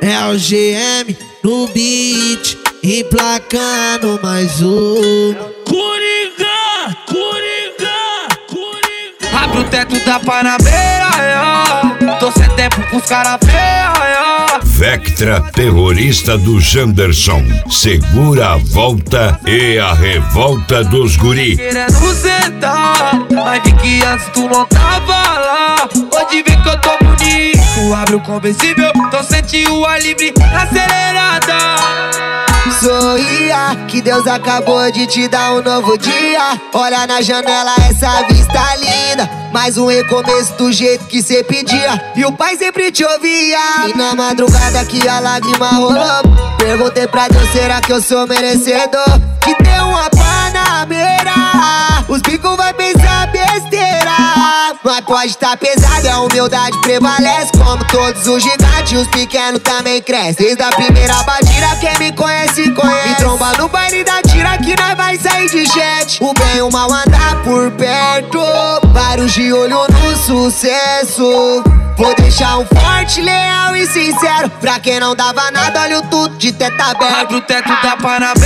É o GM no beat, emplacando mais um. Coringa, Coringa, Coringa. Abre o teto da Panamera, tô sem tempo pros cara feia. Vectra, terrorista do Janderson, segura a volta e a revolta dos guri. Querendo sentar, mas vi que antes tu não tava lá. Pode ver que eu tô bonito. Abre o conversível, então sente o ar livre acelerada. Sorria, que Deus acabou de te dar um novo dia. Olha na janela essa vista linda, mais um recomeço do jeito que cê pedia e o pai sempre te ouvia. E na madrugada que a lágrima rolou, perguntei pra Deus, será que eu sou merecedor de ter uma Panamera? Os bicos vai pensar besteira, mas pode tá pesado, a humildade prevalece. Como todos os gigantes, os pequenos também crescem. Desde a primeira batida, quem me conhece, conhece. Me tromba no baile da tira que nós vai sair de jet. O bem e o mal andar por perto, vários de olho no sucesso. Vou deixar um forte, leal e sincero pra quem não dava nada, olha o tudo de teto aberto. Abre o teto da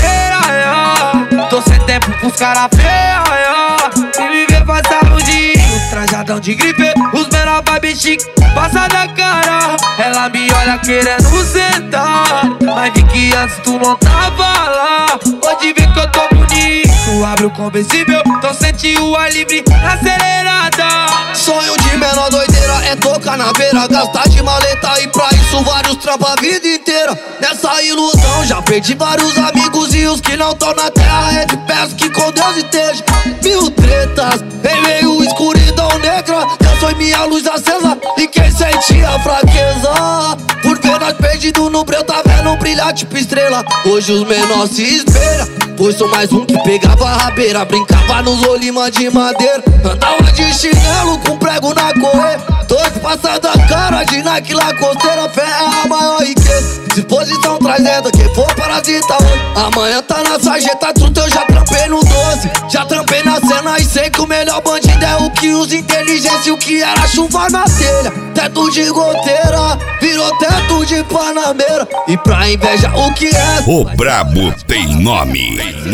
Panamera, tô sem tempo pros cara feia. Se me ver passar no dia, trajadão de gripe, os menor vibe chique, passa da cara. Ela me olha querendo sentar, mas vi que antes tu não tava lá. Pode ver que eu tô bonito. Abre o conversível, então sente o ar livre acelerada. Sonho de menor doideira é tocar na beira, gastar de maleta e pra isso vários trampa a vida inteira. Nessa ilusão já perdi vários amigos e os que não tão na terra é de peço que com Deus esteja. Mil tretas em meio escuridão negra, Deus foi minha luz acesa e quem sentia a fraqueza por ver nós perdidos no breu, tá vendo brilhar tipo estrela. Hoje os menores se espelham, pois sou mais um que pegava a rabeira, brincava nos olima de madeira, andava de chinelo com prego na correia. Tô de passada cara de Nike Lacosteira, fé é a maior riqueza. Disposição trazendo quem for parasita hoje. Amanhã tá na sarjeta, truta, eu já trampei no 12. Já trampei na cena e sei que o melhor bandido é o que usa inteligência. O que era chuva na telha, teto de goteira virou teto de Panamera. E pra inveja o que é? O brabo tem nome,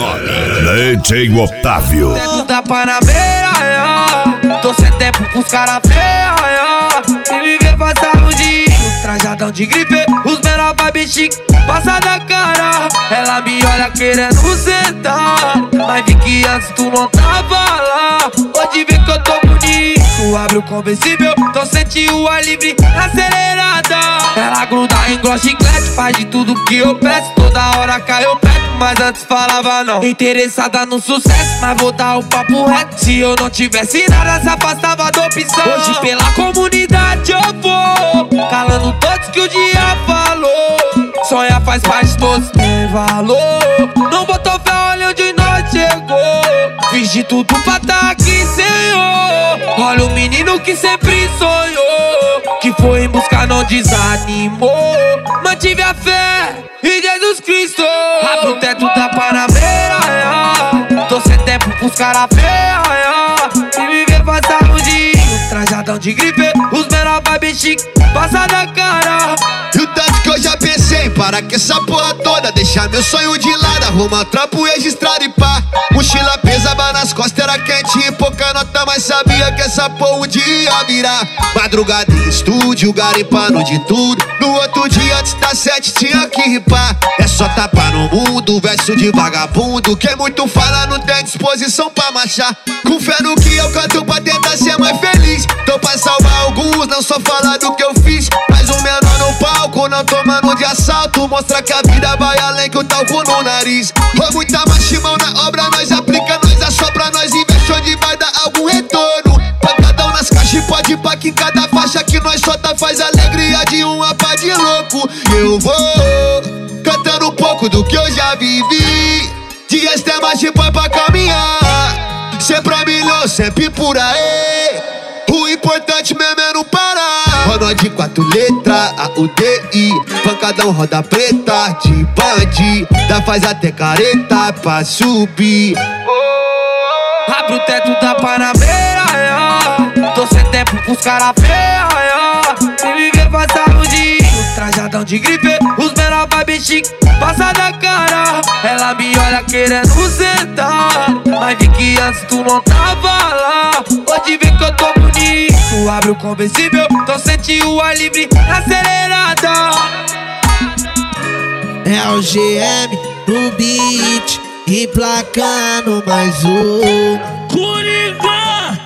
DJ Otávio. Teto da Panamera, tô sem tempo pros cara feia. Se me ver passar no dia, trajadão de gripe, os menor vibe chique, passa da cara. Ela me olha querendo sentar, mas vi que antes tu não tava lá. Pode ver que eu tô bonito. Abre o conversível, então sente o ar livre acelerada. Ela gruda em gloss chiclete, faz de tudo que eu peço. Toda hora cai eu perto, mas antes falava não. Interessada no sucesso, mas vou dar o papo reto. Se eu não tivesse nada, se afastava da opção. Hoje pela comunidade eu vou, calando todos que o dia falou. Sonhar faz parte de todos, tem valor. Não botou fé, olha onde nós chegou. Fiz de tudo pra tá aqui, Senhor. Olha o menino que sempre sonhou, que foi em busca, não desanimou. Mantive a fé em Jesus Cristo. Abre o teto da Panamera, tô sem tempo pros cara feia. Se me ver passar no dia, trajadão de gripe, os menor vibe chique, passa da cara. E o tanto que eu já pensei, para que essa porra toda, deixar meu sonho de lado, arrumar trampo registrado e pá. Mochila pesava nas costas, era quente e pouca nota, mas sabia que essa porra um dia virar. Madrugada em estúdio, garimpando de tudo. No outro dia antes das 7 tinha que ripar. É só tapar no mundo, verso de vagabundo. Quem muito fala não tem disposição pra marchar. Com fé no que eu canto pra tentar ser mais feliz. Tô pra salvar alguns, não só falar do que eu fiz. Mas o menor no palco, não tomando de assalto. Mostra que a vida vai além que o talco no nariz. Ou muita machimão na obra, nós aplica, nós assopra, nós investe onde vai dar algum retorno. Pancadão nas caixas e pode pá que em cada faixa que nós solta faz alegria de uma pá de louco. Eu vou cantando um pouco do que eu já vivi. Dias tem mais de pão pra caminhar. Sempre a milhão, sempre por aí. O importante mesmo é não parar. Roda de 4 letras, A-U-D-I. Pancadão roda preta, de bandida, faz até careta pra subir. Abre o teto da Panamera, tô sem tempo pros cara feia. Se me ver passar no dia, trajadão de gripe, os menor vibe chique, passa da cara. Ela me olha querendo sentar, mas vi que antes tu não tava lá. Hoje vê que eu tô bonito, abre o conversível, então sente o ar livre acelerada. É o GM no beat, emplacando mais um. Coringa,